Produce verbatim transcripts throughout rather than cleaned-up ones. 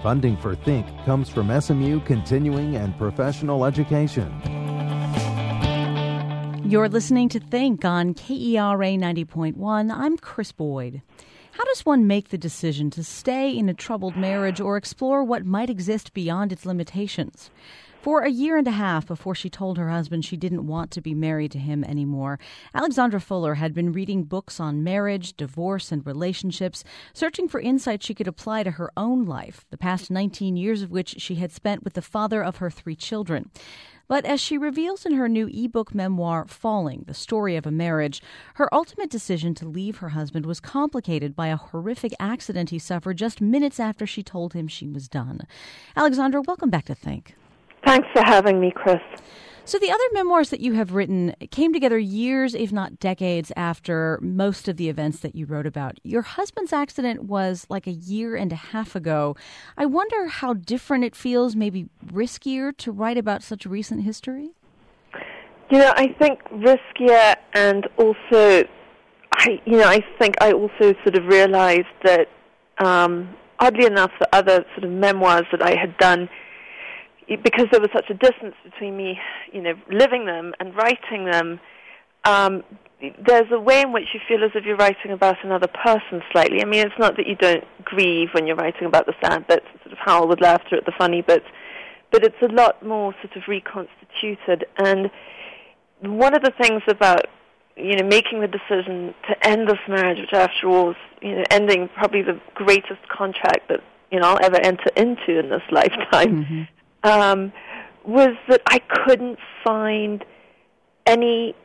Funding for Think comes from S M U Continuing and Professional Education. You're listening to Think on K E R A ninety point one. I'm Chris Boyd. How does one make the decision to stay in a troubled marriage or explore what might exist beyond its limitations? For a year and a half before she told her husband she didn't want to be married to him anymore, Alexandra Fuller had been reading books on marriage, divorce, and relationships, searching for insights she could apply to her own life, the past nineteen years of which she had spent with the father of her three children. But as she reveals in her new ebook memoir, Falling, The Story of a Marriage, her ultimate decision to leave her husband was complicated by a horrific accident he suffered just minutes after she told him she was done. Alexandra, welcome back to Think. Thanks for having me, Chris. So the other memoirs that you have written came together years, if not decades, after most of the events that you wrote about. Your husband's accident was like a year and a half ago. I wonder how different it feels, maybe riskier, to write about such recent history? You know, I think riskier, and also, I, you know, I think I also sort of realized that, um, oddly enough, the other sort of memoirs that I had done, because there was such a distance between me, you know, living them and writing them, um, there's a way in which you feel as if you're writing about another person slightly. I mean, it's not that you don't grieve when you're writing about the sad bits, sort of howl with laughter at the funny bits, but it's a lot more sort of reconstituted. And one of the things about, you know, making the decision to end this marriage, which after all is, you know, ending probably the greatest contract that, you know, I'll ever enter into in this lifetime, mm-hmm. Um, was that I couldn't find any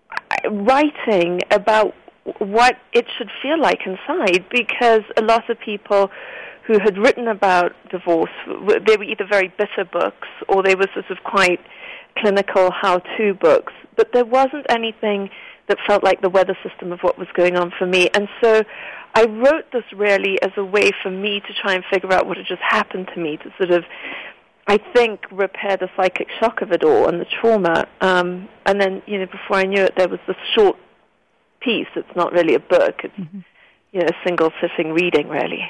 writing about what it should feel like inside, because a lot of people who had written about divorce, they were either very bitter books or they were sort of quite clinical how-to books, but there wasn't anything that felt like the weather system of what was going on for me. And so I wrote this really as a way for me to try and figure out what had just happened to me, to sort of, I think, repair the psychic shock of it all and the trauma. Um, and then, you know, before I knew it, there was this short piece. It's not really a book. It's, mm-hmm. you know, a single sitting reading, really.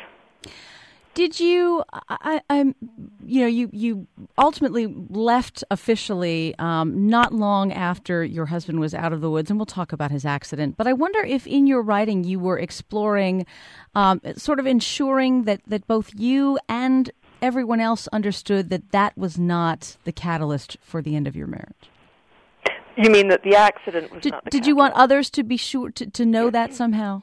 Did you, I, I'm, you know, you, you ultimately left officially um, not long after your husband was out of the woods, and we'll talk about his accident. But I wonder if in your writing you were exploring, um, sort of ensuring that, that both you and everyone else understood that that was not the catalyst for the end of your marriage. You mean that the accident was did, not the Did catalyst? you want others to be sure, to, to know that somehow?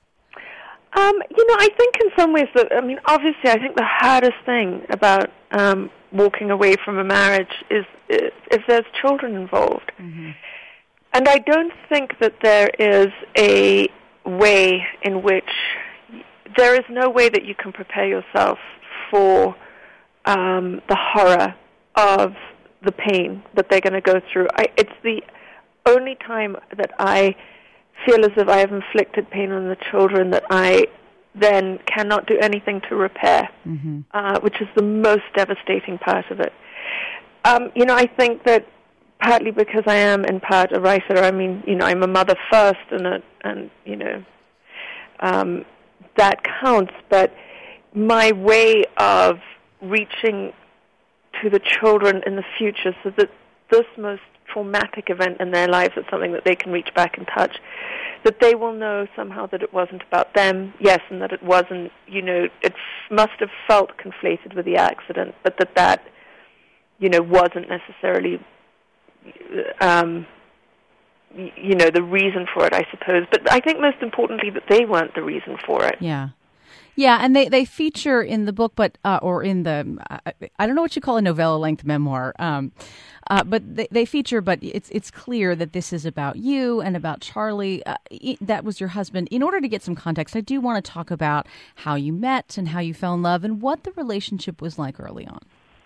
Um, you know, I think in some ways that, I mean, obviously I think the hardest thing about um, walking away from a marriage is if, if there's children involved. Mm-hmm. And I don't think that there is a way in which, there is no way that you can prepare yourself for um, the horror of the pain that they're going to go through. I, it's the only time that I feel as if I have inflicted pain on the children that I then cannot do anything to repair, mm-hmm. uh, which is the most devastating part of it. Um, you know, I think that partly because I am in part a writer, I mean, you know, I'm a mother first, and, a, and you know, um, that counts, but my way of reaching to the children in the future so that this most traumatic event in their lives is something that they can reach back and touch, that they will know somehow that it wasn't about them, yes, and that it wasn't, you know, it f- must have felt conflated with the accident, but that that, you know, wasn't necessarily, um, y- you know, the reason for it, I suppose. But I think most importantly that they weren't the reason for it. Yeah. Yeah, and they, they feature in the book, but uh, or in the, I, I don't know what you call a novella-length memoir, um, uh, but they, they feature, but it's it's clear that this is about you and about Charlie. Uh, that was your husband. In order to get some context, I do want to talk about how you met and how you fell in love and what the relationship was like early on.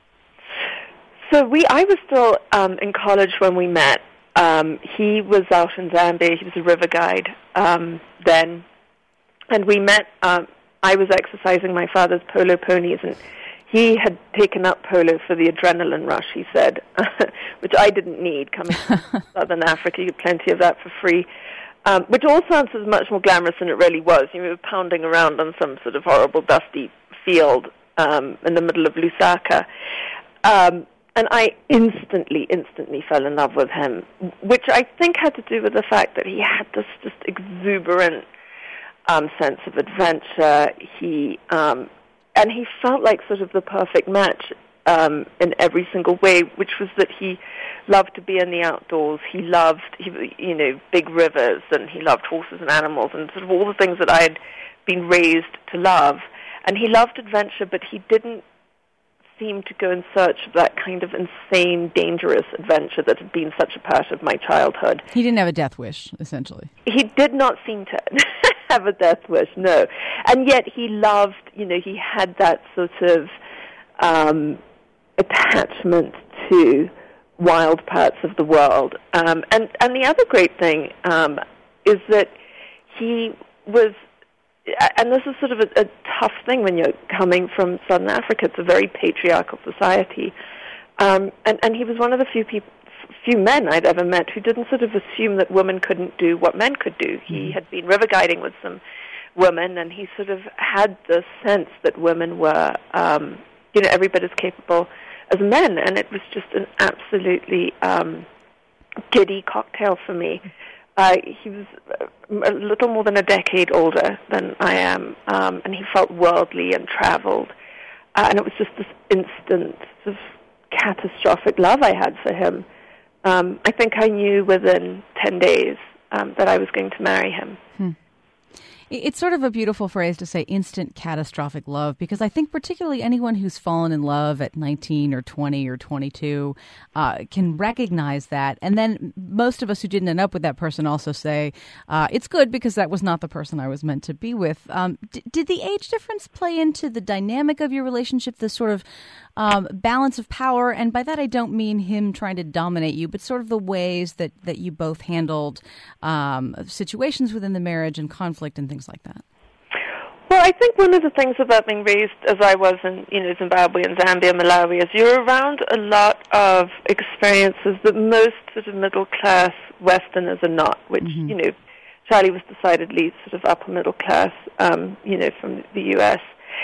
So we, I was still um, in college when we met. Um, he was out in Zambia. He was a river guide um, then, and we met. Um, I was exercising my father's polo ponies, and he had taken up polo for the adrenaline rush, he said, which I didn't need. Coming from Southern Africa, you get plenty of that for free, um, which all sounds much more glamorous than it really was. You were pounding around on some sort of horrible, dusty field um, in the middle of Lusaka. Um, and I instantly, instantly fell in love with him, which I think had to do with the fact that he had this just exuberant um, sense of adventure. He um, and he felt like sort of the perfect match um, in every single way, which was that he loved to be in the outdoors. He loved, he, you know, big rivers, and he loved horses and animals, and sort of all the things that I had been raised to love. And he loved adventure, but he didn't seem to go in search of that kind of insane, dangerous adventure that had been such a part of my childhood. He didn't have a death wish, essentially. He did not seem to have a death wish, no. And yet he loved, you know, he had that sort of um, attachment to wild parts of the world. Um, and, and the other great thing um, is that he was, and this is sort of a, a tough thing when you're coming from Southern Africa. It's a very patriarchal society. Um, and, and he was one of the few people, few men I'd ever met who didn't sort of assume that women couldn't do what men could do. He had been river guiding with some women, and he sort of had the sense that women were, um, you know, every bit as capable as men, and it was just an absolutely um, giddy cocktail for me. Uh, he was a little more than a decade older than I am, um, and he felt worldly and traveled, uh, and it was just this instant sort of catastrophic love I had for him. Um, I think I knew within ten days um, that I was going to marry him. Hmm. It's sort of a beautiful phrase to say instant catastrophic love, because I think particularly anyone who's fallen in love at nineteen or twenty or twenty-two uh, can recognize that. And then most of us who didn't end up with that person also say, uh, it's good because that was not the person I was meant to be with. Um, d- did the age difference play into the dynamic of your relationship, the sort of um, balance of power? And by that I don't mean him trying to dominate you, but sort of the ways that, that you both handled um, situations within the marriage and conflict and things like that. Well, I think one of the things about being raised as I was in, you know, Zimbabwe and Zambia, Malawi, is you're around a lot of experiences that most sort of middle-class Westerners are not, which, mm-hmm. you know, Charlie was decidedly sort of upper middle class, um, you know, from the U S.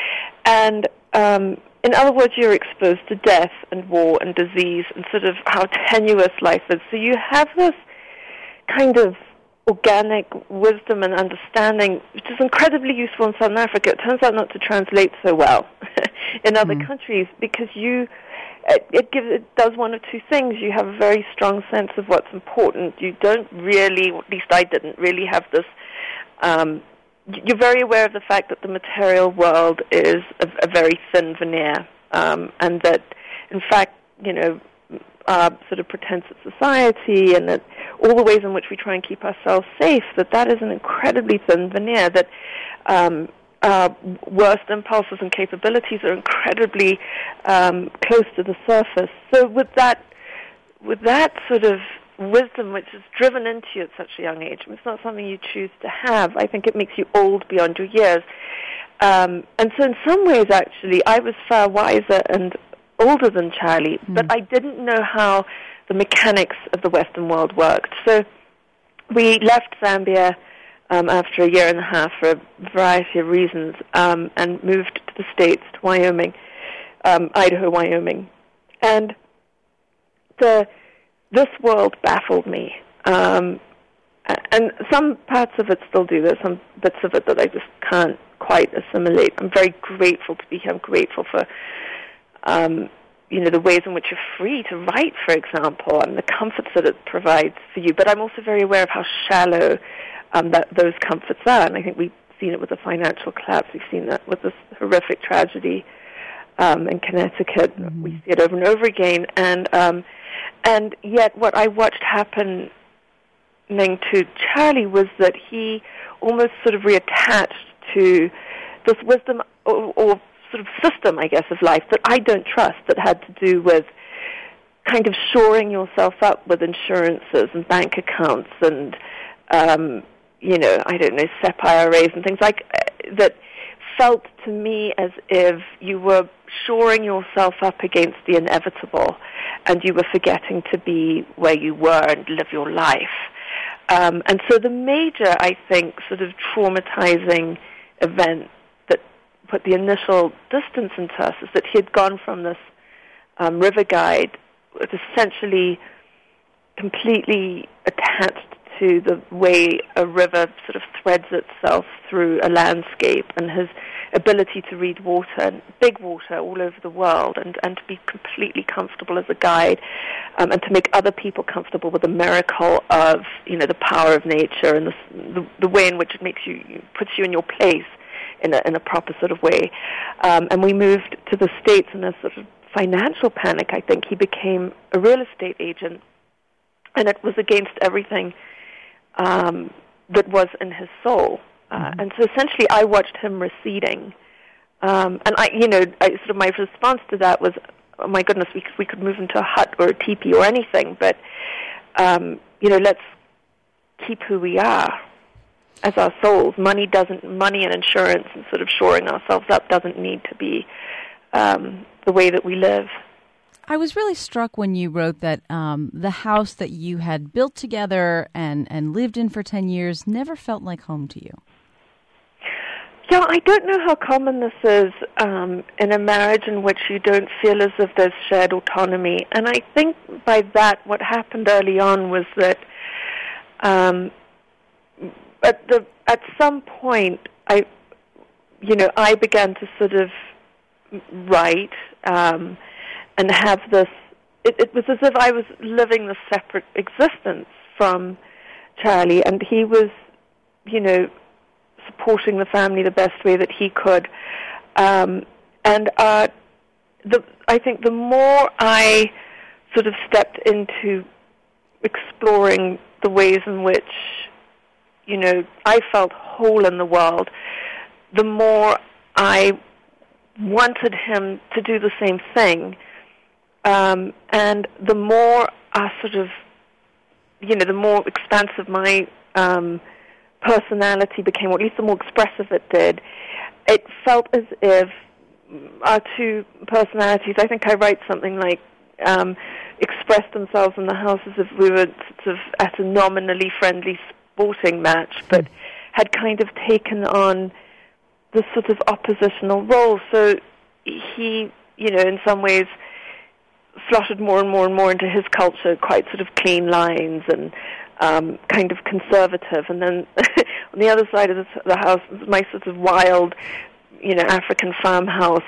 And um, in other words, you're exposed to death and war and disease and sort of how tenuous life is. So you have this kind of organic wisdom and understanding, which is incredibly useful in Southern Africa. It turns out not to translate so well in other mm. countries, because you, it, it gives, it does one of two things. You have a very strong sense of what's important. You don't really, at least I didn't really have this. Um, you're very aware of the fact that the material world is a, a very thin veneer, um, and that, in fact, you know, Uh, sort of pretensive society, and that all the ways in which we try and keep ourselves safe, that that is an incredibly thin veneer, that um, our worst impulses and capabilities are incredibly um, close to the surface. So with that, with that sort of wisdom which is driven into you at such a young age, it's not something you choose to have. I think it makes you old beyond your years. Um, and so in some ways, actually, I was far wiser and older than Charlie, mm. but I didn't know how the mechanics of the Western world worked. So we left Zambia um, after a year and a half for a variety of reasons, um, and moved to the States, to Wyoming, um, Idaho, Wyoming. And the this world baffled me. Um, and some parts of it still do. There's some bits of it that I just can't quite assimilate. I'm very grateful to be here. I'm grateful for Um, you know, the ways in which you're free to write, for example, and the comforts that it provides for you. But I'm also very aware of how shallow um, that those comforts are. And I think we've seen it with the financial collapse. We've seen that with this horrific tragedy um, in Connecticut. Mm-hmm. We see it over and over again. And um, and yet what I watched happening to Charlie was that he almost sort of reattached to this wisdom or, or sort of system, I guess, of life that I don't trust, that had to do with kind of shoring yourself up with insurances and bank accounts and, um, you know, I don't know, S E P I R As and things like that, felt to me as if you were shoring yourself up against the inevitable and you were forgetting to be where you were and live your life. Um, and so the major, I think, sort of traumatizing event put the initial distance into us is that he had gone from this um, river guide with essentially completely attached to the way a river sort of threads itself through a landscape, and his ability to read water, big water all over the world, and, and to be completely comfortable as a guide, um, and to make other people comfortable with the miracle of, you know, the power of nature and the, the, the way in which it makes you, puts you in your place in a, in a proper sort of way. Um, and we moved to the States in a sort of financial panic, I think. He became a real estate agent, and it was against everything um, that was in his soul. Uh, mm-hmm. And so essentially I watched him receding. Um, and I, you know, I, sort of my response to that was, oh my goodness, we could, we could move into a hut or a teepee or anything, but, um, you know, let's keep who we are as our souls. Money doesn't, money and insurance and sort of shoring ourselves up doesn't need to be um, the way that we live. I was really struck when you wrote that um, the house that you had built together and, and lived in for ten years never felt like home to you. Yeah, I don't know how common this is um, in a marriage in which you don't feel as if there's shared autonomy. And I think by that, what happened early on was that um, at the at some point, I, you know, I began to sort of write um, and have this. It, it was as if I was living this separate existence from Charlie, and he was, you know, supporting the family the best way that he could. Um, and uh, the, I think the more I sort of stepped into exploring the ways in which, you know, I felt whole in the world, the more I wanted him to do the same thing. Um, and the more I sort of, you know, the more expansive my um, personality became, or at least the more expressive it did, it felt as if our two personalities, I think I write something like, um, expressed themselves in the house as if we were sort of at a nominally friendly sporting match, but had kind of taken on this sort of oppositional role. So he, you know, in some ways slotted more and more and more into his culture, quite sort of clean lines and um, kind of conservative. And then on the other side of the, the house, my sort of wild, you know, African farmhouse,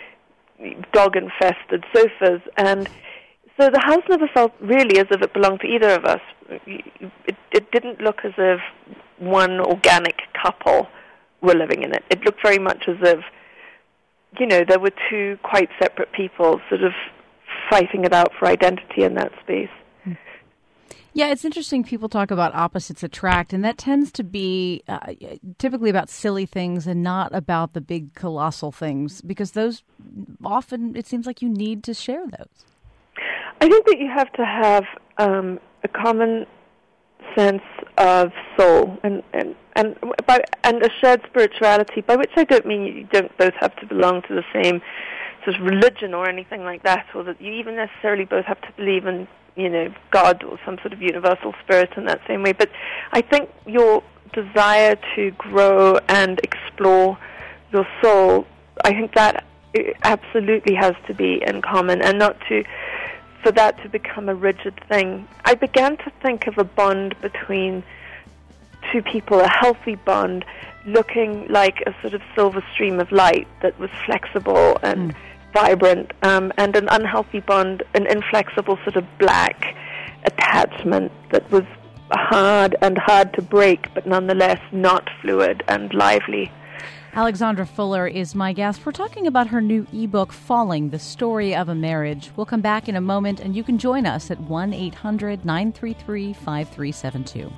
dog-infested sofas. And so the house never felt really as if it belonged to either of us. It, it didn't look as if one organic couple were living in it. It looked very much as if, you know, there were two quite separate people sort of fighting it out for identity in that space. Yeah, it's interesting. People talk about opposites attract, and that tends to be uh, typically about silly things and not about the big colossal things, because those often, it seems like you need to share those. I think that you have to have um, a common sense of soul and and and, by, and a shared spirituality, by which I don't mean you don't both have to belong to the same sort of religion or anything like that, or that you even necessarily both have to believe in, you know, God or some sort of universal spirit in that same way. But I think your desire to grow and explore your soul, I think that absolutely has to be in common, and not to, for that to become a rigid thing. I began to think of a bond between two people, a healthy bond, looking like a sort of silver stream of light that was flexible and mm. vibrant, um, and an unhealthy bond, an inflexible sort of black attachment that was hard and hard to break, but nonetheless not fluid and lively. Alexandra Fuller is my guest. We're talking about her new ebook, Falling, The Story of a Marriage. We'll come back in a moment, and you can join us at one eight hundred nine three three five three seven two.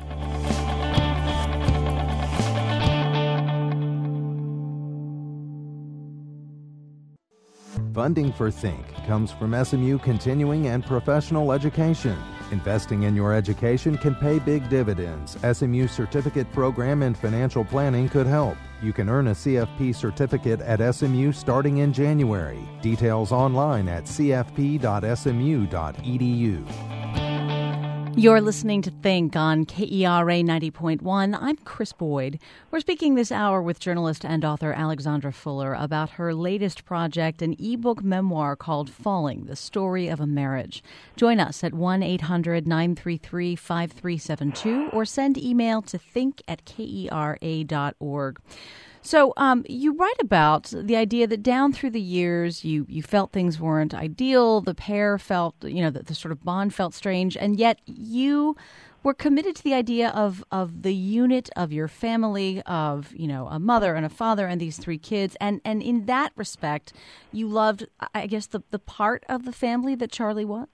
Funding for Think comes from S M U Continuing and Professional Education. Investing in your education can pay big dividends. S M U Certificate Program in Financial Planning could help. You can earn a C F P certificate at S M U starting in January. Details online at c f p dot s m u dot e d u. You're listening to Think on K E R A ninety point one. I'm Chris Boyd. We're speaking this hour with journalist and author Alexandra Fuller about her latest project, an ebook memoir called Falling, The Story of a Marriage. Join us at one eight hundred nine three three five three seven two or send email to think at kera dot org. So um, you write about the idea that down through the years, you, you felt things weren't ideal. The pair felt, you know, that the sort of bond felt strange. And yet you were committed to the idea of, of the unit of your family, of, you know, a mother and a father and these three kids. And, and in that respect, you loved, I guess, the, the part of the family that Charlie was?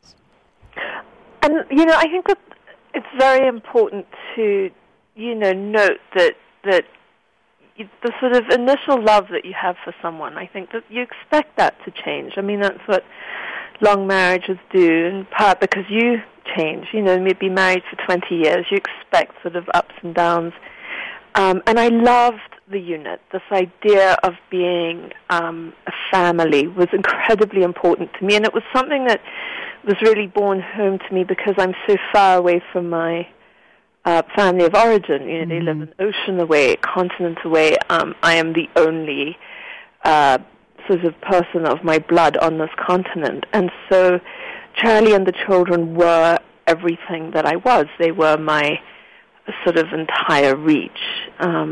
And, you know, I think that it's very important to, you know, note that that the sort of initial love that you have for someone, I think that you expect that to change. I mean, that's what long marriages do, in part because you change. You know, you'd be married for twenty years. You expect sort of ups and downs. Um, and I loved the unit. This idea of being um, a family was incredibly important to me. And it was something that was really borne home to me because I'm so far away from my Uh, family of origin. You know, mm-hmm. They live an ocean away, a continent away. Um, I am the only uh, sort of person of my blood on this continent. And so Charlie and the children were everything that I was. They were my sort of entire reach. Um,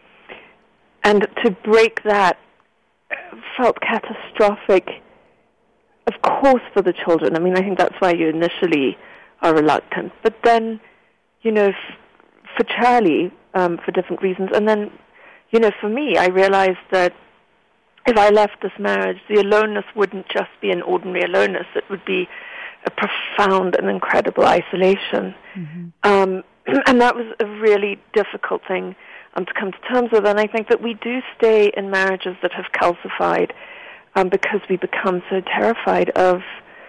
and to break that felt catastrophic, of course, for the children. I mean, I think that's why you initially are reluctant. But then, you know, f- for Charlie, um, for different reasons. And then, you know, for me, I realized that if I left this marriage, the aloneness wouldn't just be an ordinary aloneness. It would be a profound and incredible isolation. Mm-hmm. Um, and that was a really difficult thing um, to come to terms with. And I think that we do stay in marriages that have calcified um, because we become so terrified of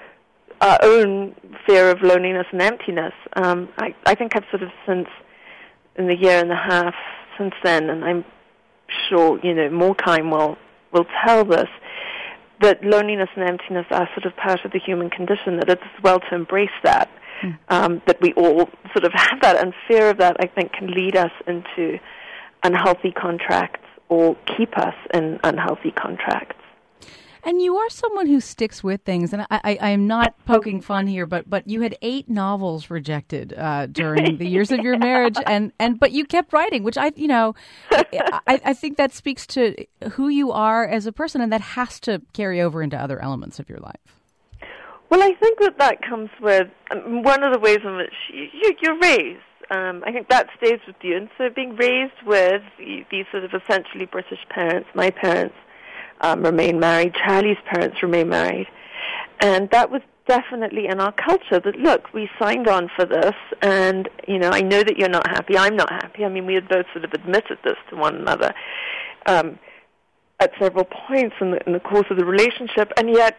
our own fear of loneliness and emptiness. Um, I, I think I've sort of since, in the year and a half since then, and I'm sure, you know, more time will, will tell this, that loneliness and emptiness are sort of part of the human condition, that it's well to embrace that, mm. um, that we all sort of have that, and fear of that, I think, can lead us into unhealthy contracts or keep us in unhealthy contracts. And you are someone who sticks with things, and I, I, I am not poking fun here, but but you had eight novels rejected uh, during the years of your marriage, and, and but you kept writing, which I you know I, I think that speaks to who you are as a person, and that has to carry over into other elements of your life. Well, I think that that comes with um, one of the ways in which you, you, you're raised. Um, I think that stays with you, and so being raised with these sort of essentially British parents, my parents. Um, remain married. Charlie's parents remain married. And that was definitely in our culture that, look, we signed on for this, and, you know, I know that you're not happy. I'm not happy. I mean, we had both sort of admitted this to one another um, at several points in the, in the course of the relationship, and yet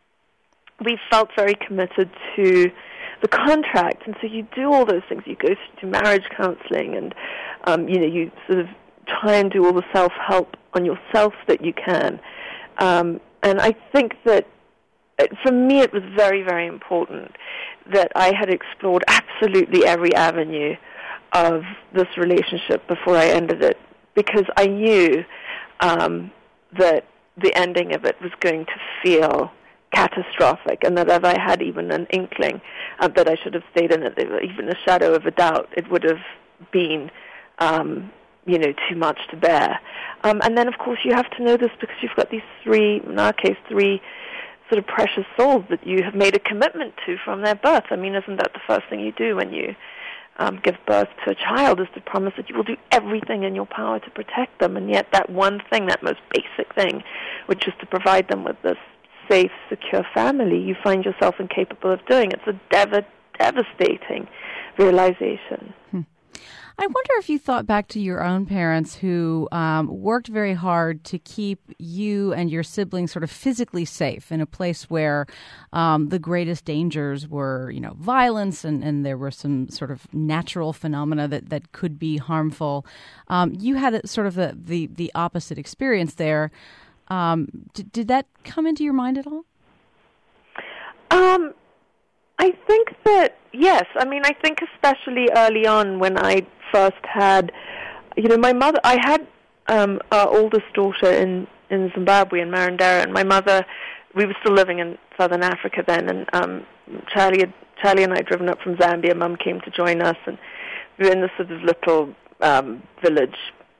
we felt very committed to the contract. And so you do all those things. You go to marriage counseling, and, um, you know, you sort of try and do all the self-help on yourself that you can. Um, and I think that, it, for me, it was very, very important that I had explored absolutely every avenue of this relationship before I ended it, because I knew um, that the ending of it was going to feel catastrophic, and that if I had even an inkling uh, that I should have stayed in it, even a shadow of a doubt, it would have been um, you know, too much to bear. Um, and then, of course, you have to know this because you've got these three, in our case, three sort of precious souls that you have made a commitment to from their birth. I mean, isn't that the first thing you do when you um, give birth to a child, is to promise that you will do everything in your power to protect them? And yet that one thing, that most basic thing, which is to provide them with this safe, secure family, you find yourself incapable of doing. It's a dev- devastating realization. Hmm. I wonder if you thought back to your own parents who um, worked very hard to keep you and your siblings sort of physically safe in a place where um, the greatest dangers were, you know, violence and, and there were some sort of natural phenomena that, that could be harmful. Um, you had a, sort of the, the, the opposite experience there. Um, did, did that come into your mind at all? Um, I think that, yes. I mean, I think especially early on when I first had, you know, my mother, I had um, our oldest daughter in, in Zimbabwe, in Marondera, and my mother, we were still living in southern Africa then, and um, Charlie, had, Charlie and I had driven up from Zambia. Mum came to join us, and we were in this sort of little um, village,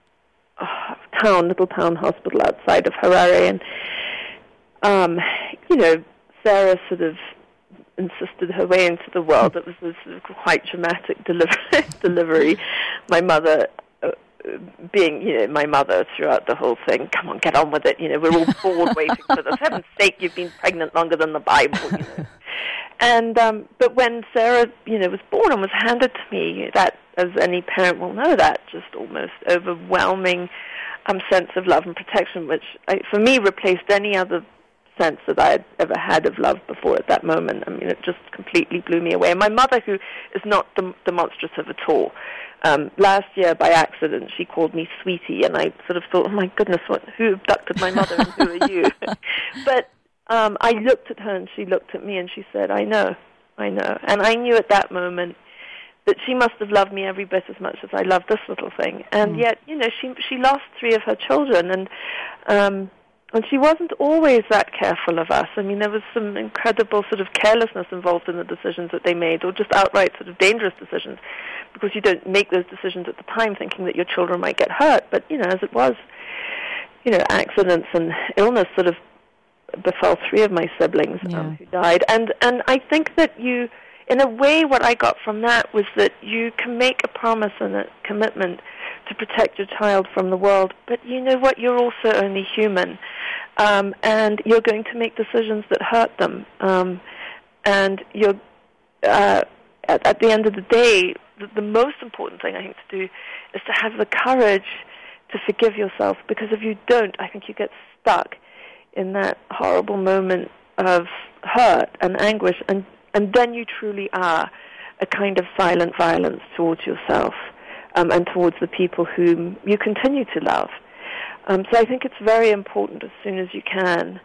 oh, town, little town hospital outside of Harare, and, um, you know, Sarah sort of insisted her way into the world. It was this sort of quite dramatic delivery. delivery. My mother, uh, being, you know, my mother throughout the whole thing, come on, get on with it. You know, we're all bored waiting for this. For heaven's sake, you've been pregnant longer than the Bible, you know. And, um, but when Sarah, you know, was born and was handed to me, that, as any parent will know, that just almost overwhelming um, sense of love and protection, which I, for me replaced any other sense that I had ever had of love before at that moment. I mean, it just completely blew me away. And my mother, who is not dem- demonstrative at all, um, last year by accident she called me sweetie, and I sort of thought, oh my goodness, what, who abducted my mother and who are you? But um, I looked at her and she looked at me and she said, I know, I know. And I knew at that moment that she must have loved me every bit as much as I loved this little thing. And mm. yet, you know, she she lost three of her children, and um, And she wasn't always that careful of us. I mean, there was some incredible sort of carelessness involved in the decisions that they made, or just outright sort of dangerous decisions, because you don't make those decisions at the time thinking that your children might get hurt. But, you know, as it was, you know, accidents and illness sort of befell three of my siblings yeah. um, who died. And, and I think that you, in a way, what I got from that was that you can make a promise and a commitment to protect your child from the world, but you know what, you're also only human, um, and you're going to make decisions that hurt them, um, and you're, uh, at, at the end of the day, the, the most important thing I think to do is to have the courage to forgive yourself, because if you don't, I think you get stuck in that horrible moment of hurt and anguish, and, and then you truly are a kind of silent violence towards yourself. Um, and towards the people whom you continue to love. Um, so I think it's very important as soon as you can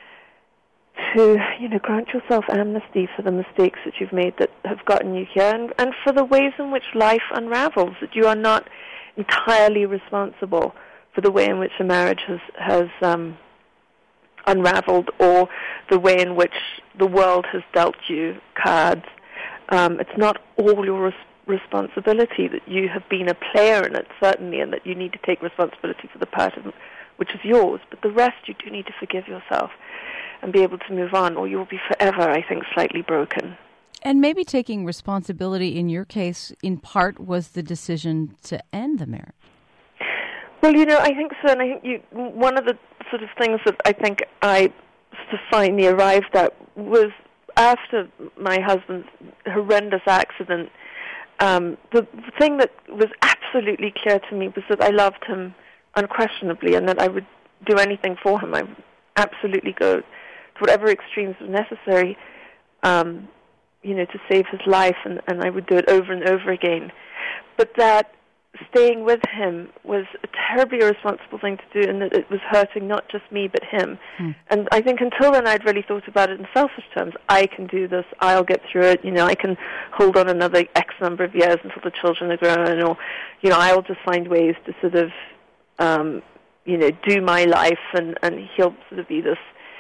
to, you know, grant yourself amnesty for the mistakes that you've made that have gotten you here, and, and for the ways in which life unravels, that you are not entirely responsible for the way in which a marriage has, has um, unraveled, or the way in which the world has dealt you cards. Um, it's not all your responsibility. responsibility, that you have been a player in it, certainly, and that you need to take responsibility for the part of it which is yours, but the rest you do need to forgive yourself and be able to move on, or you will be forever, I think, slightly broken. And maybe taking responsibility in your case, in part, was the decision to end the marriage. Well, you know, I think so, and I think you, one of the sort of things that I think I sort of finally arrived at was after my husband's horrendous accident. Um, the thing that was absolutely clear to me was that I loved him unquestionably, and that I would do anything for him. I would absolutely go to whatever extremes were necessary, um, you know, to save his life, and, and I would do it over and over again. But that staying with him was a terribly irresponsible thing to do, and that it was hurting not just me but him. Hmm. And I think until then I'd really thought about it in selfish terms. I can do this, I'll get through it, you know, I can hold on another X number of years until the children are grown, or, you know, I'll just find ways to sort of, um, you know, do my life, and, and he'll sort of be this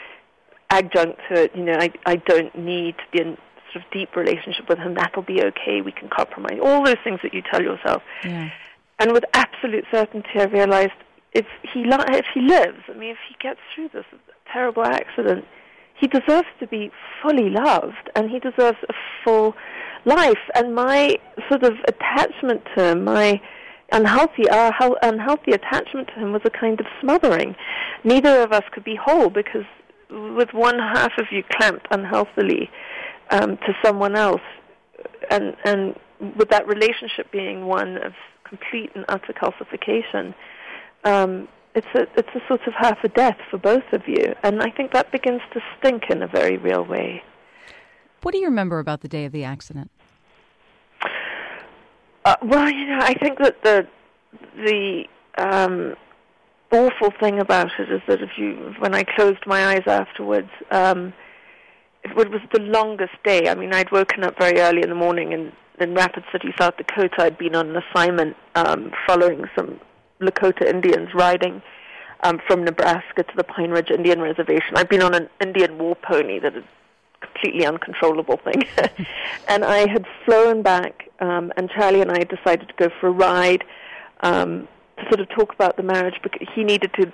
adjunct to it. You know, I, I don't need to be in sort of deep relationship with him. That'll be okay, we can compromise. All those things that you tell yourself. Yeah. And with absolute certainty, I realized if he li- if he lives, I mean, if he gets through this terrible accident, he deserves to be fully loved, and he deserves a full life. And my sort of attachment to him, my unhealthy, our unhealthy attachment to him, was a kind of smothering. Neither of us could be whole, because with one half of you clamped unhealthily um, to someone else, and and with that relationship being one of complete and utter calcification, um, it's a it's a sort of half a death for both of you, and I think that begins to stink in a very real way. What do you remember about the day of the accident? Uh, well, you know, I think that the the um, awful thing about it is that if you, when I closed my eyes afterwards, um, it was the longest day. I mean, I'd woken up very early in the morning in, in Rapid City, South Dakota. I'd been on an assignment um, following some Lakota Indians riding um, from Nebraska to the Pine Ridge Indian Reservation. I'd been on an Indian war pony that is a completely uncontrollable thing. And I had flown back, um, and Charlie and I had decided to go for a ride um, to sort of talk about the marriage, because he needed to...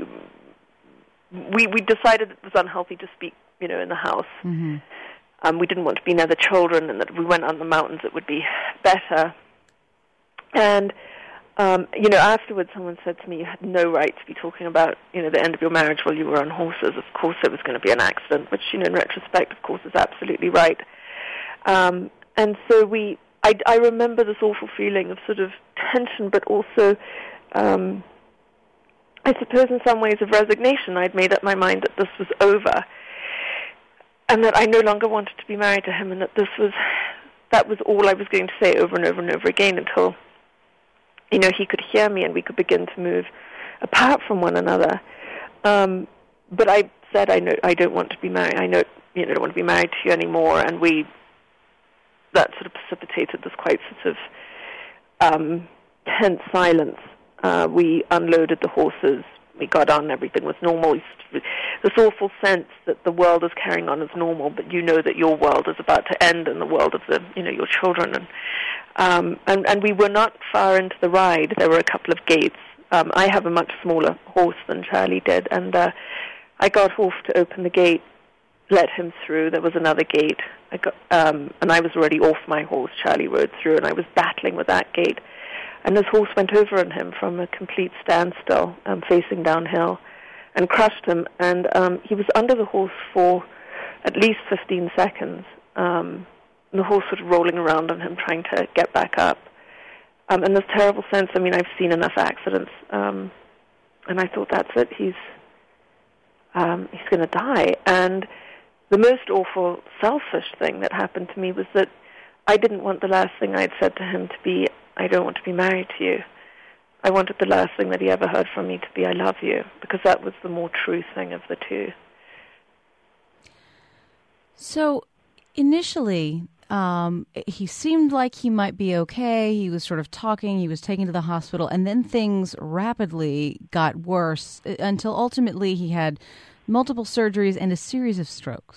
We, we decided it was unhealthy to speak, you know, in the house. Mm-hmm. Um, we didn't want to be near the children, and that if we went on the mountains it would be better. And, um, you know, afterwards someone said to me, you had no right to be talking about, you know, the end of your marriage while you were on horses. Of course it was going to be an accident, which, you know, in retrospect, of course, is absolutely right. Um, and so we, I, I remember this awful feeling of sort of tension, but also... Um, I suppose in some ways of resignation. I'd made up my mind that this was over, and that I no longer wanted to be married to him, and that this was, that was all I was going to say over and over and over again until, you know, he could hear me and we could begin to move apart from one another. Um, but I said, I know, I don't want to be married. I know, you know, I don't want to be married to you anymore, and we, that sort of precipitated this quite sort of um, tense silence. Uh, we unloaded the horses. We got on. Everything was normal. This awful sense that the world is carrying on as normal, but you know that your world is about to end, and the world of the, you know, your children. And um, and, and we were not far into the ride. There were a couple of gates. Um, I have a much smaller horse than Charlie did, and uh, I got off to open the gate, let him through. There was another gate, I got, um, and I was already off my horse. Charlie rode through, and I was battling with that gate. And his horse went over on him from a complete standstill, um, facing downhill, and crushed him. And um, he was under the horse for at least fifteen seconds. Um, and the horse was rolling around on him, trying to get back up. Um, and this terrible sense, I mean, I've seen enough accidents. Um, and I thought, that's it, he's, um, he's going to die. And the most awful, selfish thing that happened to me was that I didn't want the last thing I'd said to him to be, I don't want to be married to you. I wanted the last thing that he ever heard from me to be, I love you, because that was the more true thing of the two. So initially, um, he seemed like he might be okay. He was sort of talking. He was taken to the hospital, and then things rapidly got worse until ultimately he had multiple surgeries and a series of strokes.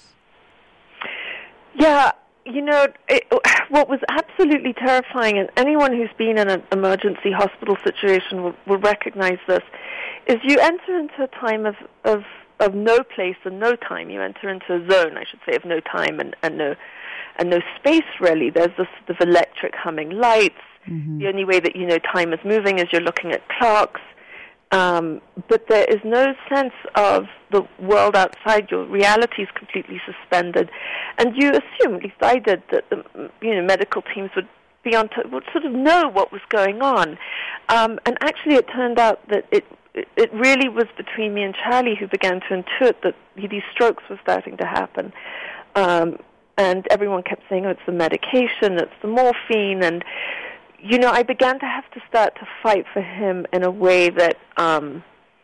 Yeah. You know, it, what was absolutely terrifying, and anyone who's been in an emergency hospital situation will, will recognize this, is you enter into a time of, of, of no place and no time. You enter into a zone, I should say, of no time and, and no and no space, really. There's this sort of electric humming lights. Mm-hmm. The only way that you know time is moving is you're looking at clocks. Um, but there is no sense of the world outside. Your reality is completely suspended, and you assume, at least I did, that the you know medical teams would be on to, would sort of know what was going on. Um, and actually, it turned out that it it really was between me and Charlie who began to intuit that these strokes were starting to happen. Um, and everyone kept saying, "Oh, it's the medication, it's the morphine," and you know, I began to have to start to fight for him in a way that, um,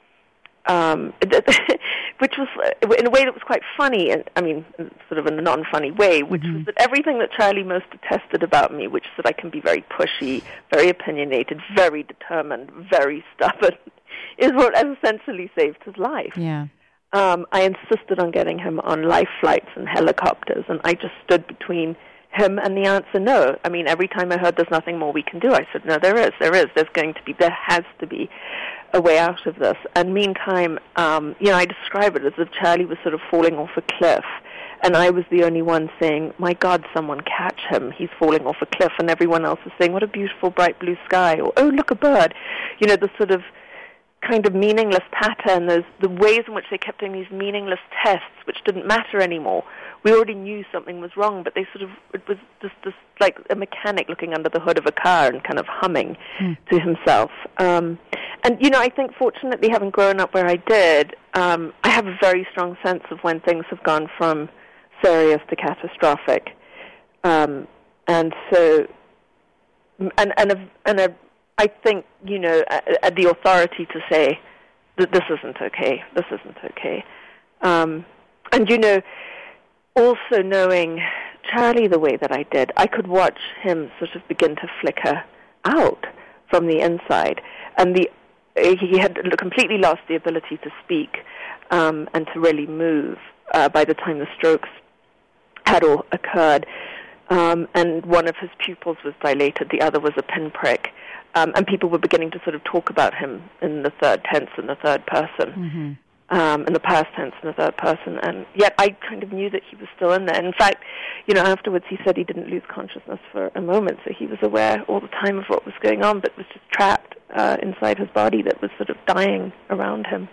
um, which was in a way that was quite funny, and I mean, sort of in a non-funny way, which mm-hmm. was that everything that Charlie most detested about me, which is that I can be very pushy, very opinionated, very determined, very stubborn, is what has essentially saved his life. Yeah. Um, I insisted on getting him on life flights and helicopters, and I just stood between him and the answer no. I mean, every time I heard there's nothing more we can do, I said, no, there is, there is. There's going to be, there has to be a way out of this. And meantime, um, you know, I describe it as if Charlie was sort of falling off a cliff, and I was the only one saying, my God, someone catch him. He's falling off a cliff. And everyone else was saying, what a beautiful, bright blue sky, or, oh, look, a bird. You know, the sort of kind of meaningless pattern, those, the ways in which they kept doing these meaningless tests, which didn't matter anymore. We already knew something was wrong, but they sort of, it was just this, like a mechanic looking under the hood of a car and kind of humming mm. to himself. Um, and, you know, I think fortunately having grown up where I did, um, I have a very strong sense of when things have gone from serious to catastrophic. Um, and so, and, and, a, and a, I think, you know, a, a, the authority to say that this isn't okay, this isn't okay. Um, and, you know, also knowing Charlie the way that I did, I could watch him sort of begin to flicker out from the inside. And the he had completely lost the ability to speak um, and to really move uh, by the time the strokes had all occurred. Um, and one of his pupils was dilated, the other was a pinprick. Um, and people were beginning to sort of talk about him in the third tense and the third person, mm-hmm. um, in the past tense and the third person. And yet I kind of knew that he was still in there. In fact, you know, afterwards he said he didn't lose consciousness for a moment, so he was aware all the time of what was going on, but was just trapped uh, inside his body that was sort of dying around him.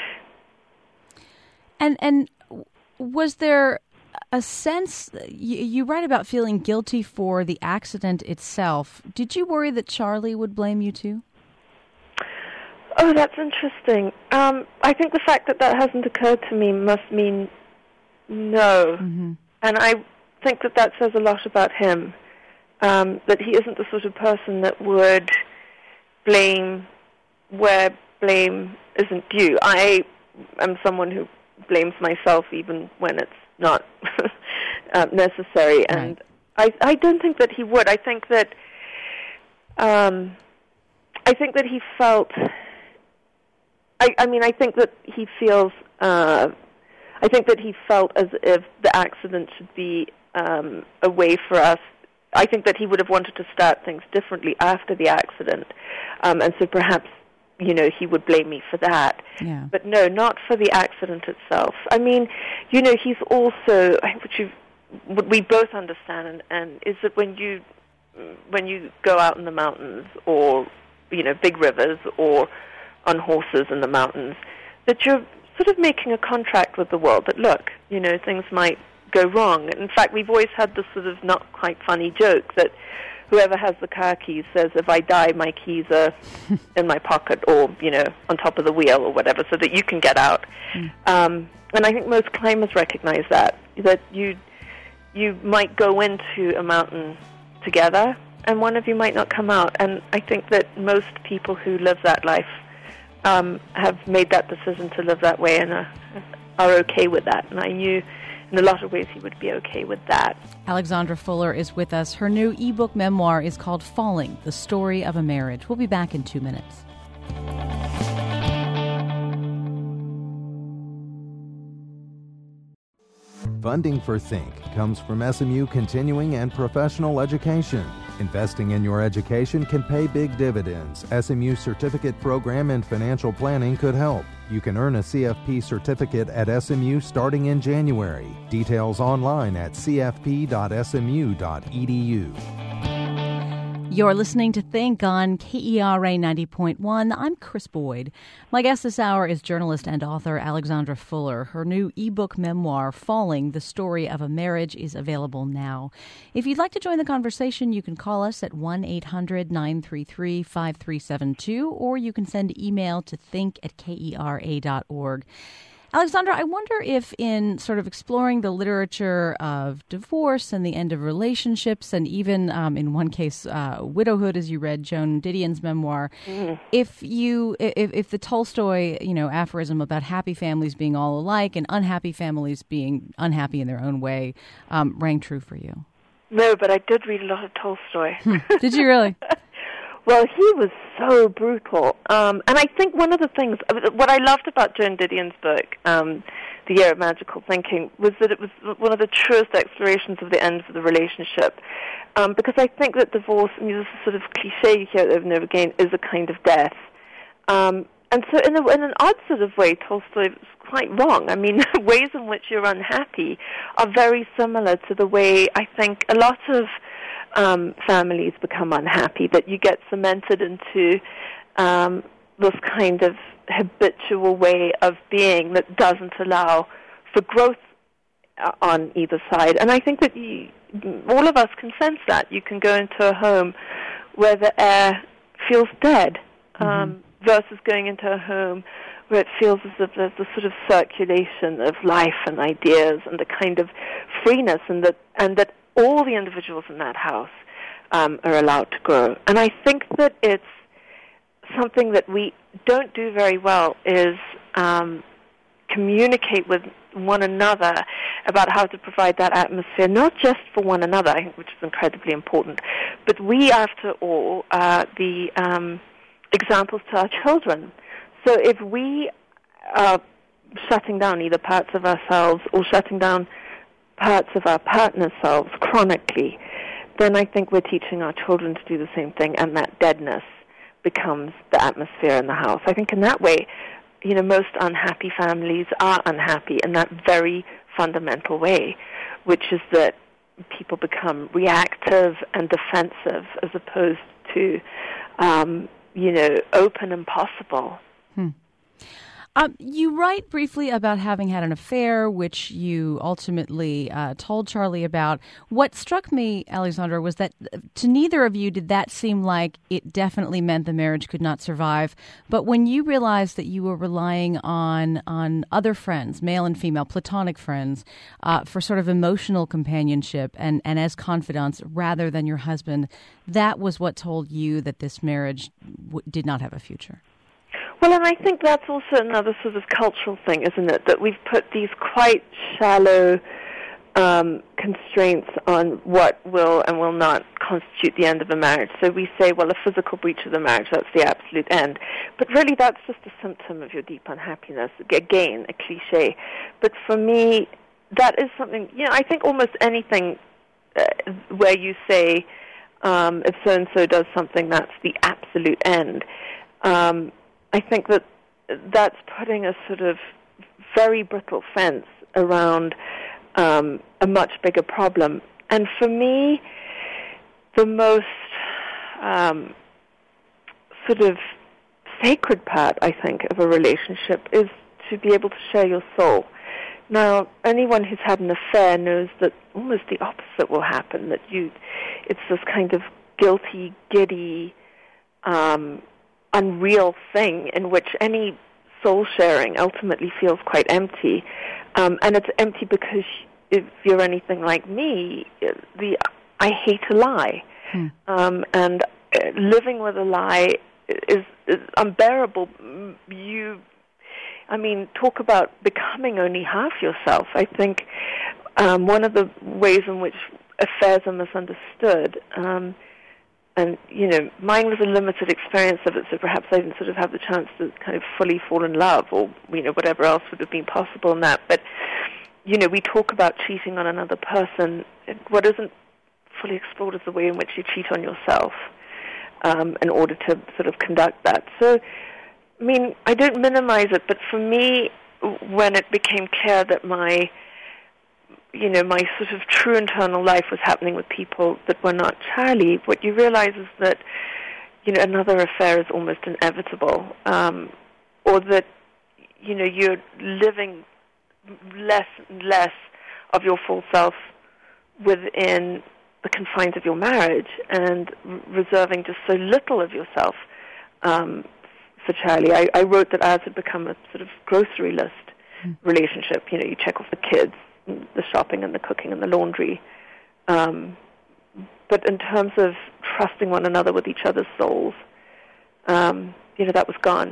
And and was there a sense, you, you write about feeling guilty for the accident itself. Did you worry that Charlie would blame you too? Oh, that's interesting. Um, I think the fact that that hasn't occurred to me must mean no. Mm-hmm. And I think that that says a lot about him, um, that he isn't the sort of person that would blame where blame isn't due. I am someone who blames myself even when it's not uh, necessary, and right. I, I don't think that he would. I think that um, I think that he felt. I, I mean, I think that he feels. Uh, I think that he felt as if the accident should be um, a way for us. I think that he would have wanted to start things differently after the accident, um, and so perhaps, you know, he would blame me for that. Yeah. But no, not for the accident itself. I mean, you know, he's also, which you, what we both understand, and, and is that when you, when you go out in the mountains, or, you know, big rivers, or on horses in the mountains, that you're sort of making a contract with the world that, look, you know, things might go wrong. In fact, we've always had this sort of not quite funny joke that whoever has the car keys says, if I die, my keys are in my pocket, or, you know, on top of the wheel or whatever, so that you can get out. Mm. Um, and I think most climbers recognize that, that you you might go into a mountain together, and one of you might not come out. And I think that most people who live that life um, have made that decision to live that way and are, are okay with that. And I knew in a lot of ways he would be okay with that. Alexandra Fuller is with us. Her new ebook memoir is called Falling, The Story of a Marriage. We'll be back in two minutes. Funding for Think comes from S M U Continuing and Professional Education. Investing in your education can pay big dividends. S M U Certificate Program in Financial Planning could help. You can earn a C F P certificate at S M U starting in January. Details online at c f p dot s m u dot e d u. You're listening to Think on K E R A ninety point one. I'm Chris Boyd. My guest this hour is journalist and author Alexandra Fuller. Her new ebook memoir, Falling, The Story of a Marriage, is available now. If you'd like to join the conversation, you can call us at one eight hundred nine three three five three seven two, or you can send email to think at k e r a dot org. Alexandra, I wonder if in sort of exploring the literature of divorce and the end of relationships, and even um, in one case, uh, widowhood, as you read Joan Didion's memoir, mm. if you, if, if the Tolstoy, you know, aphorism about happy families being all alike and unhappy families being unhappy in their own way um, rang true for you. No, but I did read a lot of Tolstoy. Hmm. Did you really? Well, he was so brutal. Um, and I think one of the things, what I loved about Joan Didion's book, um, The Year of Magical Thinking, was that it was one of the truest explorations of the end of the relationship. Um, because I think that divorce, I mean, this is sort of cliche you hear over and over again, is a kind of death. Um, and so in, a, in an odd sort of way, Tolstoy was quite wrong. I mean, ways in which you're unhappy are very similar to the way I think a lot of Um, families become unhappy, that you get cemented into um, this kind of habitual way of being that doesn't allow for growth uh, on either side. And I think that you, all of us can sense that. You can go into a home where the air feels dead, um, mm-hmm. versus going into a home where it feels as if there's the sort of circulation of life and ideas and the kind of freeness, and that and that all the individuals in that house um, are allowed to grow. And I think that it's something that we don't do very well, is um, communicate with one another about how to provide that atmosphere, not just for one another, which is incredibly important, but we, after all, are the um, examples to our children. So if we are shutting down either parts of ourselves or shutting down parts of our partner's selves chronically, then I think we're teaching our children to do the same thing, and that deadness becomes the atmosphere in the house. I think in that way, you know, most unhappy families are unhappy in that very fundamental way, which is that people become reactive and defensive as opposed to, um, you know, open and possible. Hmm. Um, you write briefly about having had an affair, which you ultimately uh, told Charlie about. What struck me, Alexandra, was that to neither of you did that seem like it definitely meant the marriage could not survive. But when you realized that you were relying on on other friends, male and female, platonic friends, uh, for sort of emotional companionship and, and as confidants rather than your husband, that was what told you that this marriage w- did not have a future. Well, and I think that's also another sort of cultural thing, isn't it? That we've put these quite shallow um, constraints on what will and will not constitute the end of a marriage. So we say, well, a physical breach of the marriage, that's the absolute end. But really, that's just a symptom of your deep unhappiness. Again, a cliche. But for me, that is something, you know, I think almost anything uh, where you say, um, if so-and-so does something, that's the absolute end. Um, I think that that's putting a sort of very brittle fence around um, a much bigger problem. And for me, the most um, sort of sacred part, I think, of a relationship is to be able to share your soul. Now, anyone who's had an affair knows that almost the opposite will happen, that you, it's this kind of guilty, giddy, um, unreal thing in which any soul sharing ultimately feels quite empty, um, and it's empty because if you're anything like me, the I hate a lie, hmm. um, and living with a lie is, is unbearable. You, I mean, talk about becoming only half yourself. I think um, one of the ways in which affairs are misunderstood. Um, And, you know, mine was a limited experience of it, so perhaps I didn't sort of have the chance to kind of fully fall in love or, you know, whatever else would have been possible in that. But, you know, we talk about cheating on another person. What isn't fully explored is the way in which you cheat on yourself um, in order to sort of conduct that. So, I mean, I don't minimize it, but for me, when it became clear that my you know, my sort of true internal life was happening with people that were not Charlie, what you realize is that, you know, another affair is almost inevitable, um, or that, you know, you're living less and less of your full self within the confines of your marriage and r- reserving just so little of yourself um, for Charlie. I, I wrote that ours had become a sort of grocery list mm. relationship. You know, you check off the kids, the shopping and the cooking and the laundry. Um, but in terms of trusting one another with each other's souls, um, you know, that was gone.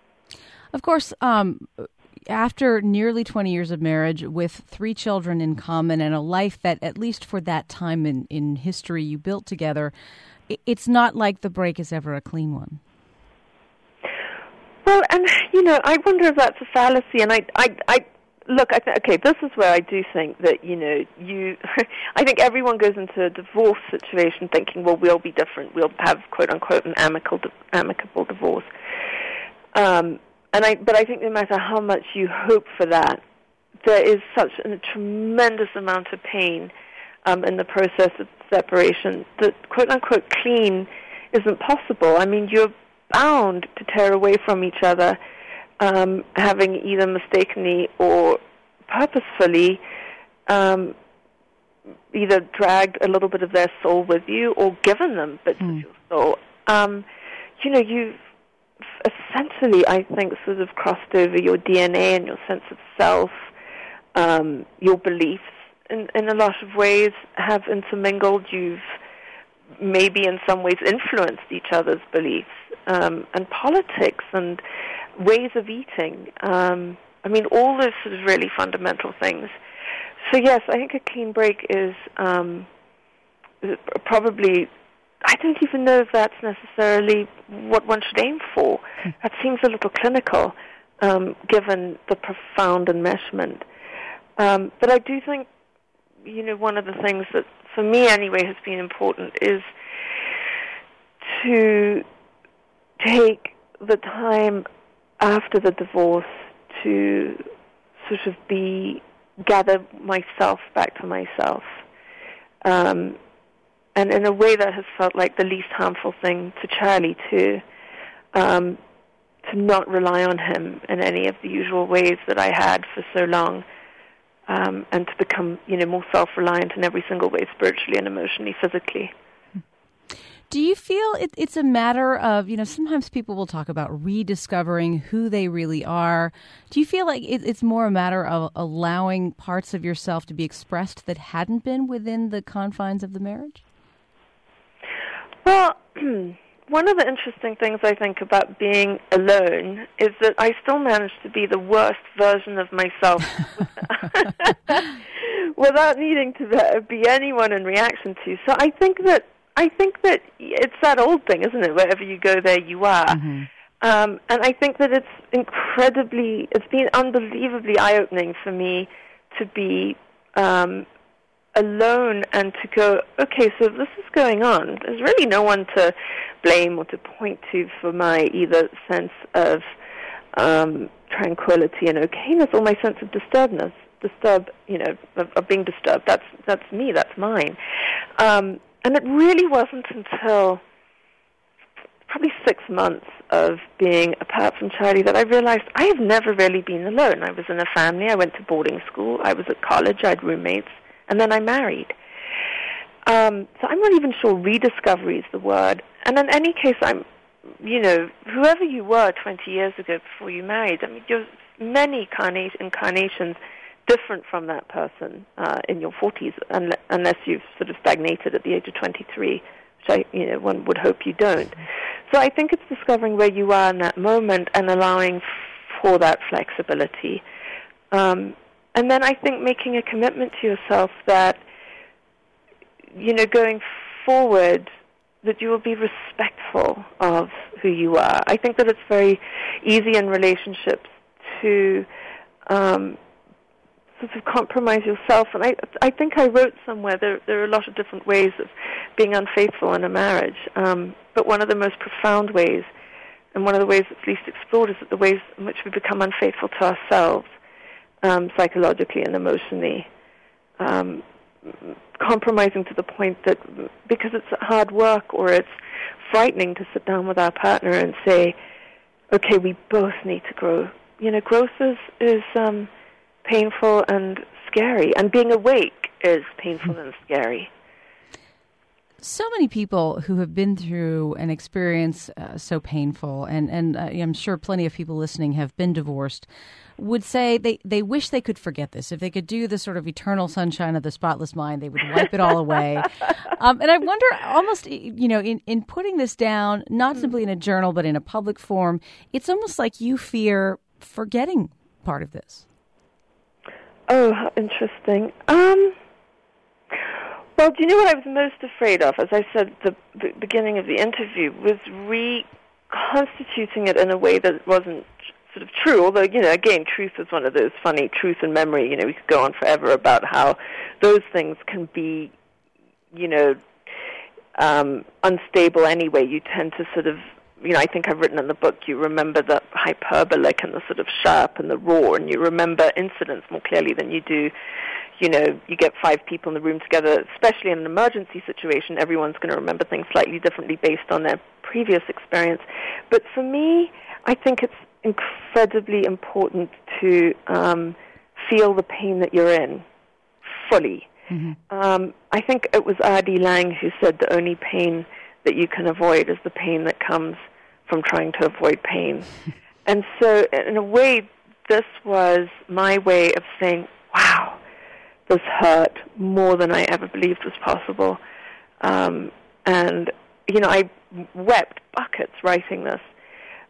Of course, um, after nearly twenty years of marriage with three children in common and a life that, at least for that time in, in history, you built together, it's not like the break is ever a clean one. Well, and, you know, I wonder if that's a fallacy, and I, I, I Look, I th- okay, this is where I do think that, you know, you, I think everyone goes into a divorce situation thinking, well, we'll be different. We'll have, quote-unquote, an amicable, amicable divorce. Um, and I, but I think no matter how much you hope for that, there is such a tremendous amount of pain um, in the process of separation that, quote-unquote, clean isn't possible. I mean, you're bound to tear away from each other, Um, having either mistakenly or purposefully um, either dragged a little bit of their soul with you or given them bits mm. of your soul. Um, you know, you've essentially, I think, sort of crossed over your D N A and your sense of self, um, your beliefs in, in a lot of ways have intermingled. You've maybe in some ways influenced each other's beliefs um, and politics and ways of eating. Um, I mean, all those sort of really fundamental things. so yes, I think a clean break is um, probably, I don't even know if that's necessarily what one should aim for. That seems a little clinical, um, given the profound enmeshment. Um, but I do think, you know, one of the things that, for me anyway, has been important is to take the time after the divorce to sort of be, gather myself back to myself. Um, and in a way that has felt like the least harmful thing to Charlie too, um, to not rely on him in any of the usual ways that I had for so long, um, and to become, you know, more self-reliant in every single way, spiritually and emotionally, physically. Do you feel it, it's a matter of, you know, sometimes people will talk about rediscovering who they really are. Do you feel like it, it's more a matter of allowing parts of yourself to be expressed that hadn't been within the confines of the marriage? Well, one of the interesting things I think about being alone is that I still manage to be the worst version of myself without needing to be anyone in reaction to. So I think that I think that it's that old thing, isn't it? Wherever you go, there you are. Mm-hmm. Um, and I think that it's incredibly, it's been unbelievably eye-opening for me to be um, alone and to go, okay, so this is going on. There's really no one to blame or to point to for my either sense of um, tranquility and okayness or my sense of disturbedness. Disturb, you know, of, of being disturbed. That's that's me. That's mine. Um, And it really wasn't until probably six months of being apart from Charlie that I realized I have never really been alone. I was in a family. I went to boarding school. I was at college. I had roommates. And then I married. Um, so I'm not even sure rediscovery is the word. And in any case, I'm, you know, whoever you were twenty years ago before you married, I mean, you're many carna- incarnations different from that person uh, in your forties, unless, unless you've sort of stagnated at the age of twenty-three, which I, you know, one would hope you don't. So I think it's discovering where you are in that moment and allowing for that flexibility. Um, and then I think making a commitment to yourself that, you know, going forward, that you will be respectful of who you are. I think that it's very easy in relationships to um, sort of compromise yourself. And I I think I wrote somewhere there, there are a lot of different ways of being unfaithful in a marriage. Um, but one of the most profound ways, and one of the ways that's least explored, is that the ways in which we become unfaithful to ourselves, um, psychologically and emotionally. Um, compromising to the point that because it's hard work or it's frightening to sit down with our partner and say, okay, we both need to grow. You know, growth is, is um, painful and scary, and being awake is painful and scary. So many people who have been through an experience uh, so painful, and, and uh, I'm sure plenty of people listening have been divorced, would say they, they wish they could forget this. If they could do the sort of eternal sunshine of the spotless mind, they would wipe it all away. Um, and I wonder, almost, you know, in, in putting this down, not simply in a journal, but in a public form, it's almost like you fear forgetting part of this. Oh, how interesting. Um, well, do you know what I was most afraid of, as I said at the, the beginning of the interview, was reconstituting it in a way that wasn't sort of true, although, you know, again, truth is one of those funny, truth and memory, you know, we could go on forever about how those things can be, you know, um, unstable anyway. You tend to sort of, you know, I think I've written in the book, you remember the hyperbolic and the sort of sharp and the raw, and you remember incidents more clearly than you do, you know, you get five people in the room together, especially in an emergency situation, everyone's going to remember things slightly differently based on their previous experience. But for me, I think it's incredibly important to um, feel the pain that you're in fully. Mm-hmm. Um, I think it was R D Lang who said the only pain that you can avoid is the pain that comes from trying to avoid pain. And so in a way, this was my way of saying, wow, this hurt more than I ever believed was possible. Um, and, you know, I wept buckets writing this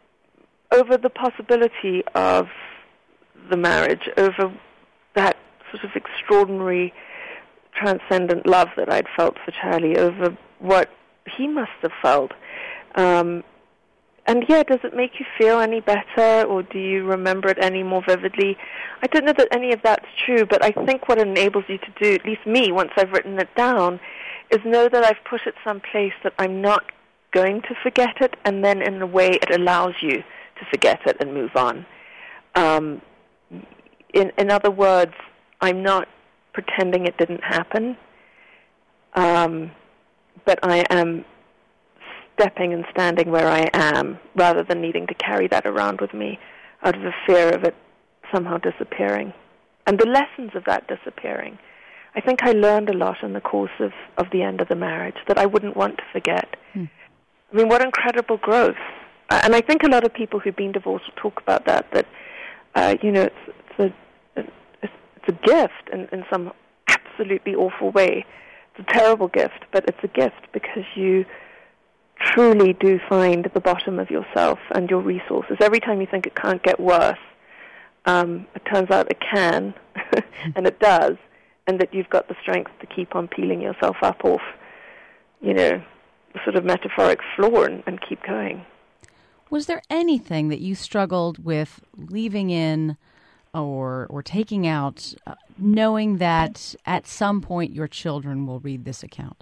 over the possibility of the marriage, over that sort of extraordinary, transcendent love that I'd felt for Charlie over what he must have felt. Um, and yeah, does it make you feel any better, or do you remember it any more vividly? I don't know that any of that's true, but I think what enables you to do, at least me, once I've written it down, is know that I've put it someplace that I'm not going to forget it, and then in a way it allows you to forget it and move on. Um, in, in other words, I'm not pretending it didn't happen, um, but I am stepping and standing where I am rather than needing to carry that around with me out of the fear of it somehow disappearing. And the lessons of that disappearing, I think I learned a lot in the course of, of the end of the marriage that I wouldn't want to forget. Hmm. I mean, what incredible growth. And I think a lot of people who've been divorced will talk about that, that, uh, you know, it's, it's, a, it's a gift in, in some absolutely awful way. It's a terrible gift, but it's a gift because you truly do find the bottom of yourself and your resources. Every time you think it can't get worse, um, it turns out it can, and it does, and that you've got the strength to keep on peeling yourself up off, you know, the sort of metaphoric floor and, and keep going. Was there anything that you struggled with leaving in or or taking out, uh, knowing that at some point your children will read this account?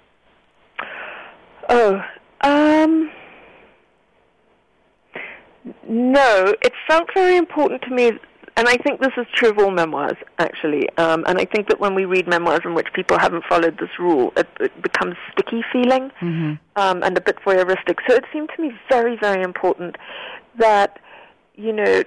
Oh, um, no. It felt very important to me, and I think this is true of all memoirs, actually. Um, and I think that when we read memoirs in which people haven't followed this rule, it, it becomes sticky feeling mm-hmm. um, and a bit voyeuristic. So it seemed to me very, very important that, you know,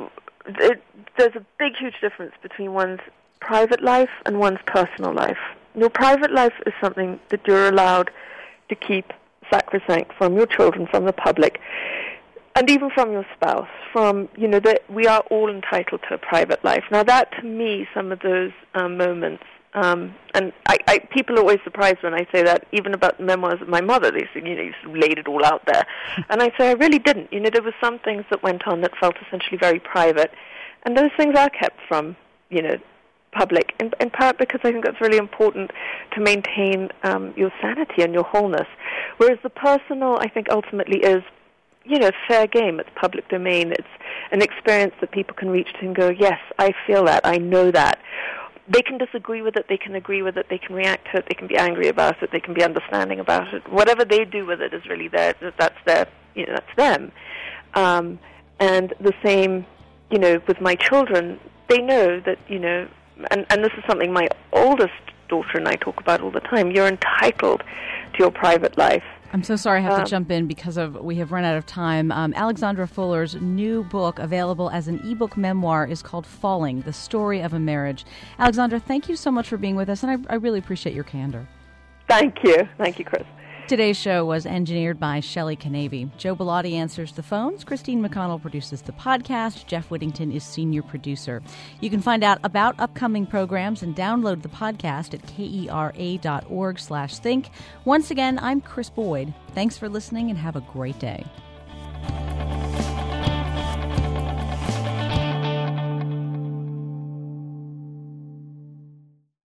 it, there's a big, huge difference between one's private life and one's personal life. Your private life is something that you're allowed to keep sacrosanct from your children, from the public, and even from your spouse, from, you know, that we are all entitled to a private life. Now that, to me, some of those um, moments, um, and I, I, people are always surprised when I say that, even about the memoirs of my mother. They say, you know, you sort of laid it all out there. And I say, I really didn't. You know, there were some things that went on that felt essentially very private, and those things are kept from, you know, public, in, in part because I think that's really important to maintain um, your sanity and your wholeness. Whereas the personal, I think, ultimately is, you know, fair game. It's public domain. It's an experience that people can reach to and go, yes, I feel that, I know that. They can disagree with it, they can agree with it, they can react to it, they can be angry about it, they can be understanding about it. Whatever they do with it is really their, that's their, you know, that's them. Um, and the same, you know, with my children, they know that, you know, and, and this is something my oldest daughter and I talk about all the time, you're entitled to your private life. I'm so sorry I have um, to jump in because of we have run out of time. Um, Alexandra Fuller's new book, available as an ebook memoir, is called Falling, The Story of a Marriage. Alexandra, thank you so much for being with us, and I, I really appreciate your candor. Thank you. Thank you, Chris. Today's show was engineered by Shelley Canavy. Joe Bellotti answers the phones. Christine McConnell produces the podcast. Jeff Whittington is senior producer. You can find out about upcoming programs and download the podcast at kera.org slash think. Once again, I'm Chris Boyd. Thanks for listening and have a great day.